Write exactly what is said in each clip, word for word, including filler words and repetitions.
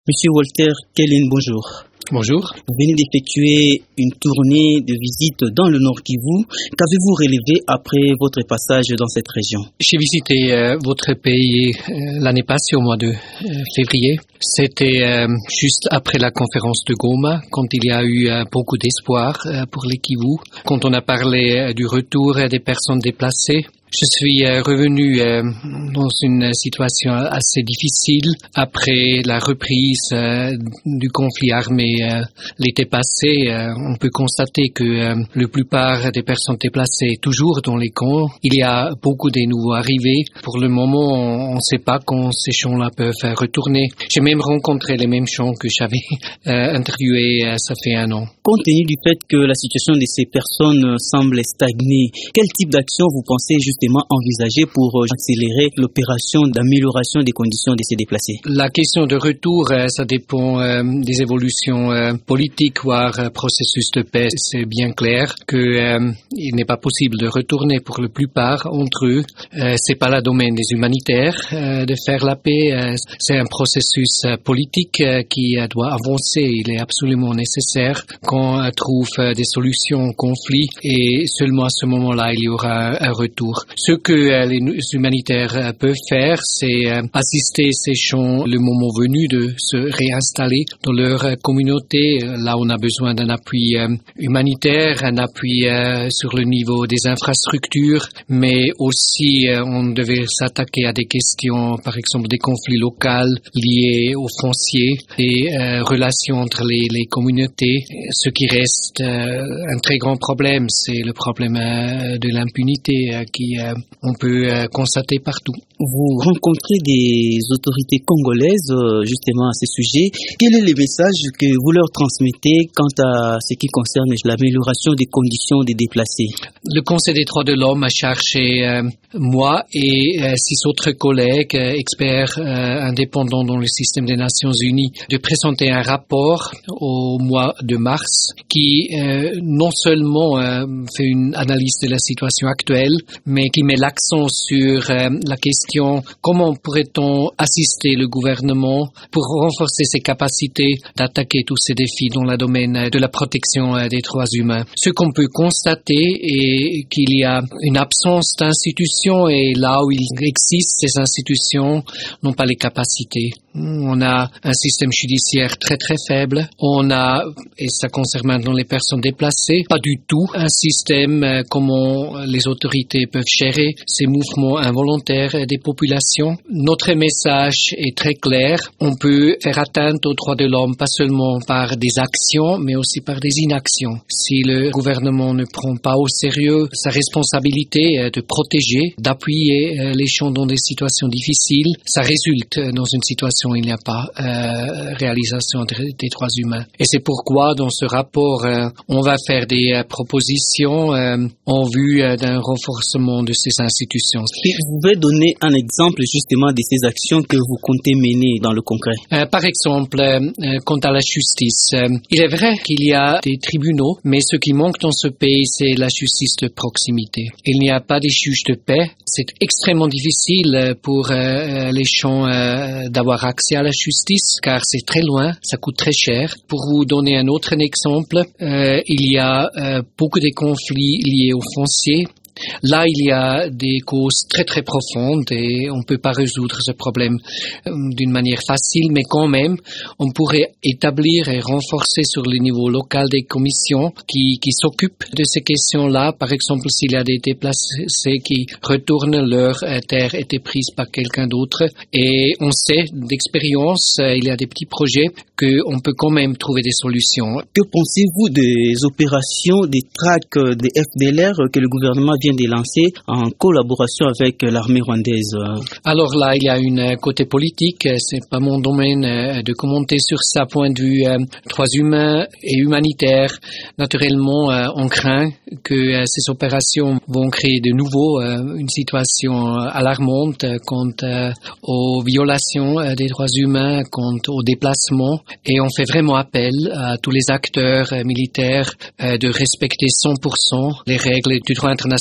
Monsieur Walter Kellen, bonjour. Bonjour. Vous venez d'effectuer une tournée de visite dans le Nord Kivu. Qu'avez-vous relevé après votre passage dans cette région? J'ai visité euh, votre pays euh, l'année passée au mois de euh, février. C'était euh, juste après la conférence de Goma, quand il y a eu euh, beaucoup d'espoir euh, pour les Kivu, quand on a parlé euh, du retour euh, des personnes déplacées. Je suis euh, revenu euh, dans une situation assez difficile après la reprise euh, du conflit armé euh, l'été passé. Euh, on peut constater que euh, la plupart des personnes déplacées toujours dans les camps. Il y a beaucoup de nouveaux arrivés. Pour le moment, on ne sait pas quand ces gens-là peuvent retourner. J'ai même rencontré les mêmes gens que j'avais euh, interviewés euh, ça fait un an. Compte tenu du fait que la situation de ces personnes semble stagner, quel type d'action vous pensez justement envisager pour accélérer l'opération d'amélioration des conditions de ces déplacés? La question de retour, ça dépend euh, des évolutions euh, politiques, voire euh, processus de paix. C'est bien clair que euh, il n'est pas possible de retourner pour la plupart entre eux. Euh, c'est pas le domaine des humanitaires euh, de faire la paix. Euh, c'est un processus euh, politique euh, qui euh, doit avancer. Il est absolument nécessaire qu'on euh, trouve euh, des solutions au conflit et seulement à ce moment-là il y aura un, un retour. Ce que euh, les humanitaires euh, peuvent faire, c'est euh, assister ces gens le moment venu de se réinstaller dans leur euh, communauté. Là, on a besoin d'un appui euh, humanitaire, un appui euh, sur le niveau des infrastructures, mais aussi euh, on devait s'attaquer à des questions, par exemple des conflits locaux liés aux fonciers et euh, relations entre les, les communautés. Ce qui reste euh, un très grand problème, c'est le problème euh, de l'impunité euh, qui euh, on peut euh, constater partout. Vous rencontrez des autorités congolaises euh, justement à ce sujet. Quel est le message que vous leur transmettez quant à ce qui concerne l'amélioration des conditions des déplacés? Le Conseil des droits de l'homme a chargé euh, moi et euh, six autres collègues, euh, experts euh, indépendants dans le système des Nations Unies, de présenter un rapport au mois de mars qui euh, non seulement euh, fait une analyse de la situation actuelle, mais qui met l'accent sur euh, la question comment pourrait-on assister le gouvernement pour renforcer ses capacités d'attaquer tous ces défis dans le domaine de la protection euh, des droits humains. Ce qu'on peut constater est qu'il y a une absence d'institutions et là où il existe, ces institutions n'ont pas les capacités. On a un système judiciaire très très faible. On a, et ça concerne maintenant les personnes déplacées, pas du tout un système euh, comment les autorités peuvent gérer ces mouvements involontaires des populations. Notre message est très clair. On peut faire atteinte aux droits de l'homme pas seulement par des actions, mais aussi par des inactions. Si le gouvernement ne prend pas au sérieux sa responsabilité euh, de protéger, d'appuyer euh, les gens dans des situations difficiles, ça résulte dans une situation où il n'y a pas euh, réalisation des droits humains. Et c'est pourquoi dans ce rapport, euh, on va faire des euh, propositions euh, en vue euh, d'un renforcement de ces institutions. Et vous pouvez donner un exemple justement de ces actions que vous comptez mener dans le concret? Euh, par exemple, euh, quant à la justice, euh, il est vrai qu'il y a des tribunaux, mais ce qui manque dans ce pays, c'est la justice de proximité. Il n'y a pas de juges de paix. C'est extrêmement difficile pour euh, les gens euh, d'avoir accès à la justice, car c'est très loin, ça coûte très cher. Pour vous donner un autre exemple, euh, il y a euh, beaucoup de conflits liés aux fonciers. Là, il y a des causes très très profondes et on ne peut pas résoudre ce problème euh, d'une manière facile, mais quand même, on pourrait établir et renforcer sur le niveau local des commissions qui, qui s'occupent de ces questions-là. Par exemple, s'il y a des déplacés qui retournent, leur euh, terre était prise par quelqu'un d'autre. Et on sait d'expérience, euh, il y a des petits projets qu'on peut quand même trouver des solutions. Que pensez-vous des opérations, des traques des F D L R que le gouvernement vient de lancer en collaboration avec l'armée rwandaise? Alors là, il y a une côté politique. C'est pas mon domaine de commenter sur ça. Point de vue euh, droits humains et humanitaires, naturellement, euh, on craint que euh, ces opérations vont créer de nouveau euh, une situation alarmante quant euh, aux violations euh, des droits humains, quant aux déplacements. Et on fait vraiment appel à tous les acteurs euh, militaires euh, de respecter cent pour cent les règles du droit international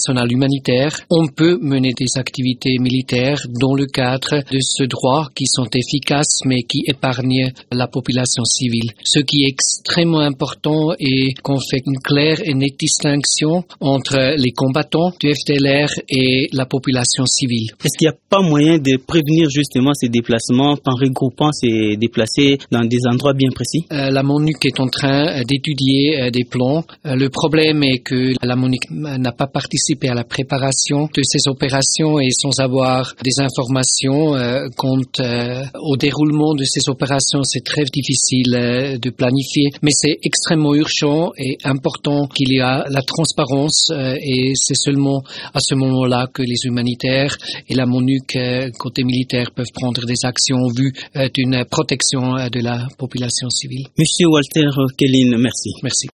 international humanitaire, on peut mener des activités militaires dans le cadre de ce droit qui sont efficaces mais qui épargnent la population civile. Ce qui est extrêmement important est qu'on fait une claire et nette distinction entre les combattants du F D L R et la population civile. Est-ce qu'il n'y a pas moyen de prévenir justement ces déplacements en regroupant ces déplacés dans des endroits bien précis? Euh, la MONUC est en train d'étudier euh, des plans. Euh, le problème est que la MONUC n'a pas participé à la préparation de ces opérations et sans avoir des informations euh, quant euh, au déroulement de ces opérations, c'est très difficile euh, de planifier. Mais c'est extrêmement urgent et important qu'il y a la transparence euh, et c'est seulement à ce moment-là que les humanitaires et la MONUC euh, côté militaire peuvent prendre des actions en vue euh, d'une protection euh, de la population civile. Monsieur Walter Kellin, merci. Merci.